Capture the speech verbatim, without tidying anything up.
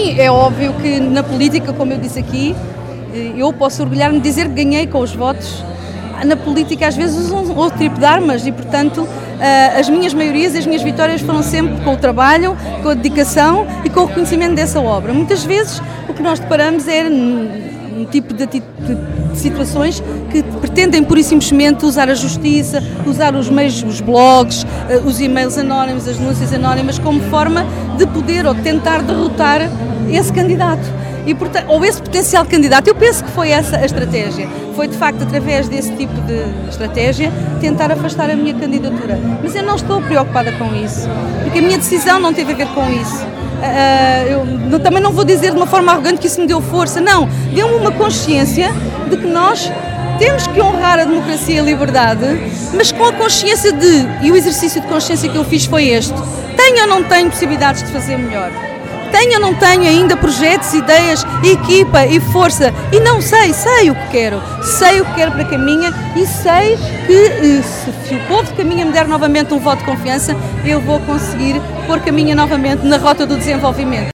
Sim, é óbvio que na política, como eu disse aqui, eu posso orgulhar-me de dizer que ganhei com os votos. Na política às vezes usam outro tipo de armas e, portanto, as minhas maiorias, as minhas vitórias foram sempre com o trabalho, com a dedicação e com o reconhecimento dessa obra. Muitas vezes o que nós deparamos é um tipo de, de situações que pretendem pura e simplesmente usar a justiça, usar os meios, os blogs, os e-mails anónimos, as denúncias anónimas como forma de poder ou de tentar derrotar esse candidato. E, portanto, ou esse potencial candidato. Eu penso que foi essa a estratégia. Foi, de facto, através desse tipo de estratégia, tentar afastar a minha candidatura. Mas eu não estou preocupada com isso, porque a minha decisão não teve a ver com isso. Uh, eu também não vou dizer de uma forma arrogante que isso me deu força. Não, deu-me uma consciência de que nós temos que honrar a democracia e a liberdade, mas com a consciência de, e o exercício de consciência que eu fiz foi este: tenho ou não tenho possibilidades de fazer melhor? Tenho ou não tenho ainda projetos, ideias, equipa e força? E não sei, sei o que quero, sei o que quero para Caminha e sei que se, se o povo de Caminha me der novamente um voto de confiança, eu vou conseguir pôr Caminha novamente na rota do desenvolvimento.